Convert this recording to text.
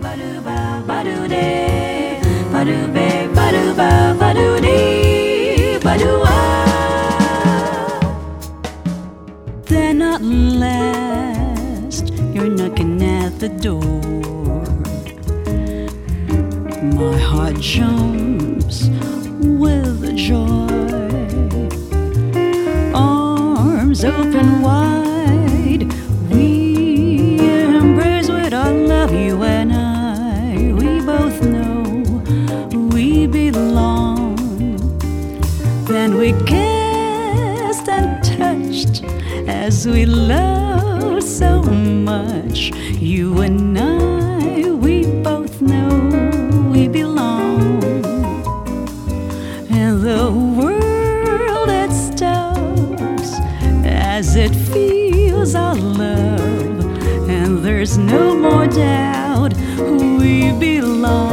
Then at last you're knocking at the door. My heart jumps with joy. Arms open wide, we embrace with our love, you and I. We both know we belong. Then we kissed and touched as we loved so much. You and I, we both know we belong. And the world it stops as it feels our love, and there's no more doubt we belong.